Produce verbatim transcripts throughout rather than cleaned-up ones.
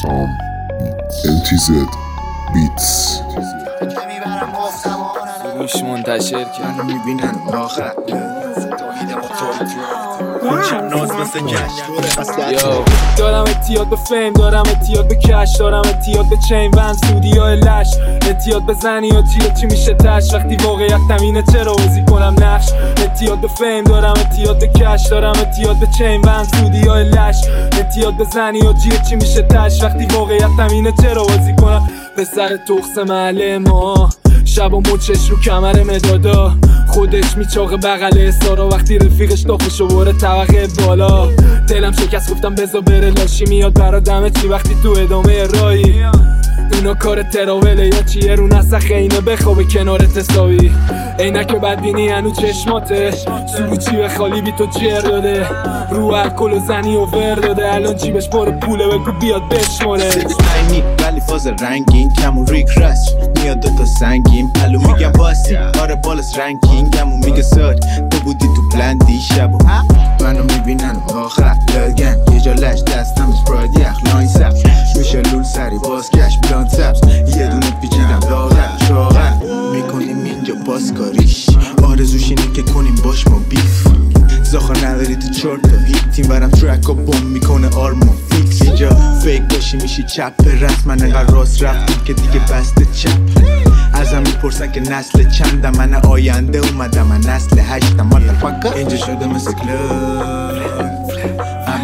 سام ال تی زد بیتس روش منتشر کرد میبینن آخر یو دارم اتیاد به فیم، دارم اتیاد به کش، دارم اتیاد به چین ون سودیا لش، اتیاد به زنی و چی چی میشه تش وقتی واقعیت تمینه چرا بازی کنم نقش. اتیاد به فیم، دارم اتیاد به کش، دارم اتیاد به چین ون سودیا لش، اتیاد به زنی و چی چی میشه تش وقتی واقعیت تمینه چرا بازی کنم. پسر تخس محله ما شب و مچش رو کمر مدادا، خودش میچاقه بغل استارا وقتی رفیقش داخلشو بره طبقه بالا. دلم شکست گفتم بزا بره لاشی میاد برا دمه چی وقتی تو ادامه رایی. اینا کار تراوله یا چیه رو نسخه اینه بخوابه کنارت حسابی. عینک بدبینی هنو چشماته سروچی به خالی بی تو جر داده، رو الکل و زنی و ور داده الان جیبش پر پوله بگو بیاد بشماره. سیزنینی ولی فاز رنگین کمون ریک رست میاد دوتا سنگین پلو میگم باسی آره بالاس رنکینگمون میگه ساد تو بودی تو بلندی شبو منو میبینن آخر لگن یه جا لش دستم اسپراید یخ لاین سبز میشه لول سری بازگشت بلان سبز یه دونه پیچیدم لاغر شاغر میکنیم اینجا بازکاریش آرزوش اینه که کنیم باش ما بیف زاخا نداری تو چارت تا هیت تیم برم ترک و بوم میکنه آرما فیکس اینجا فیک باشی میشی چپ به رست من انقدر راست رفتیم که دیگه بسته چپ ازم میپرسن که نسل چندم من آینده اومدم من نسل هشتم مادرفاکر اینجا شده مثل کلاب همه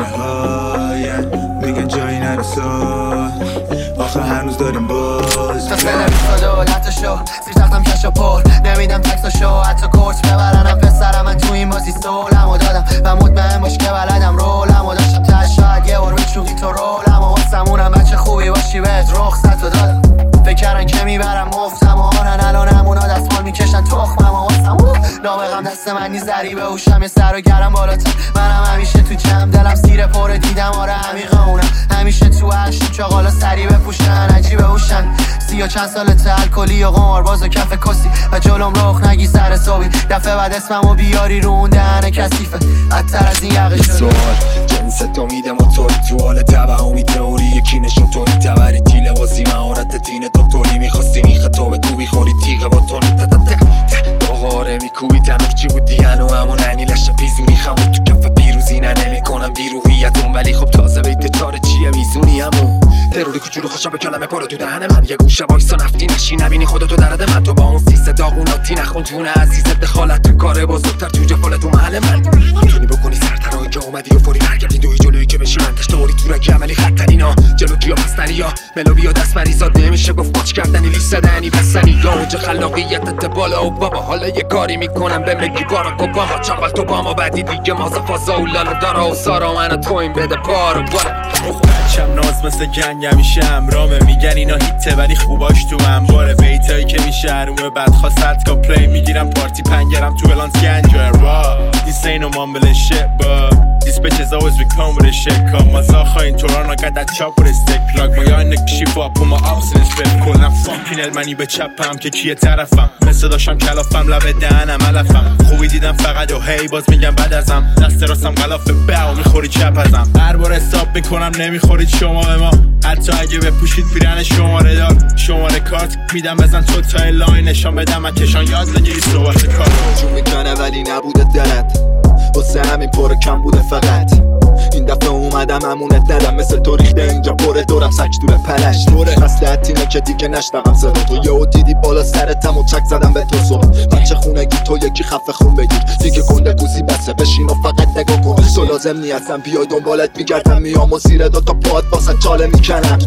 هاین میگن جایی نرساد آخه هنوز داریم باز مثل نمیسا دولتشو زیر تختم کشو پر نمیدم تکساشو حتی کورس ببرنم پسرم من تو این بازی سولمو دادم و مطمئن باش که بلدم رولمو داشتم تش شاید یه بار بچوقی تو رولم و واسمونم بچه خوبی باشی بهت رخصت رو دادم فکرن که میبرم مفتم و آنن الان همونا دستمال میکشن تخمم و واسمون نابغم دست من نیز ذریبه اوشم یه سر و گرم بالاتر منم همیشه تو جمع دلم سیر پره دیدم آره عمیقه اونم همیشه تو عرشیم چاقالا سری بپوشن عجیبه اوشن سی و چند سالت الکلی و قمارباز و کف کسی و جلوم رخ نگی سر صبحی دفعه بعد اسممو بیاری رو اون دهن کثیفه بدتر از این یقه شد سوال جنست امیده موتوری تو حال توهمی تئوری یکی نشون توری تبری تیله بازی مهارت دین دکتری میخواستی میخه تو به تو بیخوری تیغه با تونی تتتک داغاره میکوبی تنور چی بودی هنو همون انیلش پیزونی خمون تو کف پیروزی نه نمی کنم بیروحیتون ولی خب تازه بیت چاره چیه میزونی همون تروری کوچولو خوشم به کلمه پارو تو دهن من یه گوشه وایسا نفتی نشی نبینی خودتو درد من تو با اون سیسه داغوناتی نخون جون عزیزت دخالت تو کاره بزرگتر تو جفالت تو محل من میتونی بکنی سرترایی که اومدی و فوری برگردی دوی جلویی که بشی من تشتوری تو رگی عملی خطنینا جلو کیا پستنی یا ملوی یا دست مریضات نمیشه گفت باچ کردنی لیستدنی بسنی یا اونجا خلاقیتت بالا و بابا حالا یه کاری میکنم به مگی باراک اوباما چاقل تو باما بعدی دیگه مازا فازا اولالا دارا و سارا من تو این بده پارو بالا بچم ناز مثل گنگ همیشه همرامه میگن اینا هیته ولی خوباش تو انباره بیتایی که میشه هرومه بدخوا صدگا پلی میگیرم پارتی پنگرم تو بلانس گنجا را This ain't no mumbling shit but These bitches always be come with this shit Come my zacha in Toronto got that chop with a stick plug My young nigga shift up put my ups in his bit کلن فاکین المنی به چپم که کیه طرفم مثل داشتم کلافم لب دهنم علفم خوبی دیدم فقط و هی باز میگم بد ازم دست راستم غلاف باو میخوری چپ ازم هر بار حساب میکنم نمیخورید شما به ما حتی اگه بپوشید پیرن شماره دار شماره کارت میدم بزن تو تای لاین نشان بدم اتشان یاد بگیری صحبت کار جون میکنه ولی نبوده دلت واسه همین پر کم بوده فقط این دفعه اومدم همونت ندم مثل تو ریخته اینجا پره دورم سک دور پلش دوره مسلحت اینه که دیگه نشنقم صدا تو یهو دیدی بالا سرتم و چک زدم به تو صبح بچه خونگی تو یکی خفه خون بگیر دیگه گنده گوزی بسه بشین و فقط نگاه کن تو لازم نیستم بیای دنبالت میگردم میام و زیر دوتا پاد واسه چاله میکنم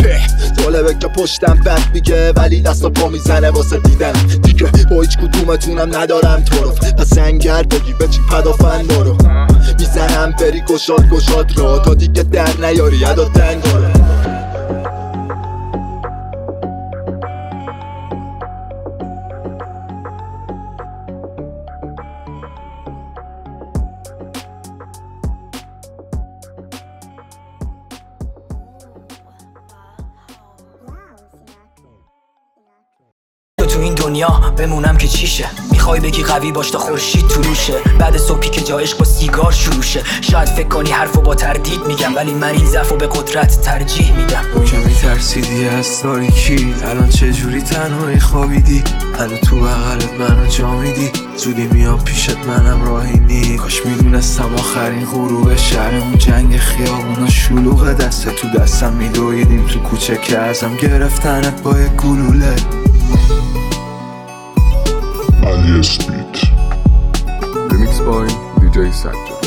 جالبه که پشتم بند میگه ولی دست و پا میزنه واسه دیدن دیگه با هیچ کدومتونم ندارم تو رو پس انگر بگی به چی پدافن دارو میزنم بری گشاد گشاد را تا دیگه در نیاری ادا دنگاره تو این دنیا بمونم که چیشه؟ میخوای بگی قوی باش تا خورشید طلوشه، بعد صبحی که جا عشق با سیگار شروع شه. شاید فکر کنی حرفو با تردید میگم، ولی من این ضعفو به قدرت ترجیح میدم. اون که میترسیدی از تاریکی، الان چجوری تنهایی خوابیدی؟ هنو تو بغلت منو جا میدی، زودی میام پیشت منم راهی نی. کاش میدونستم آخرین غروب شهرمون جنگ خیابونا شلوغ، دست تو دستم میدویدیم تو کوچه که ازم گرفتنت با یک گلوله. علی اسپیت Remix by دی جی سجاد.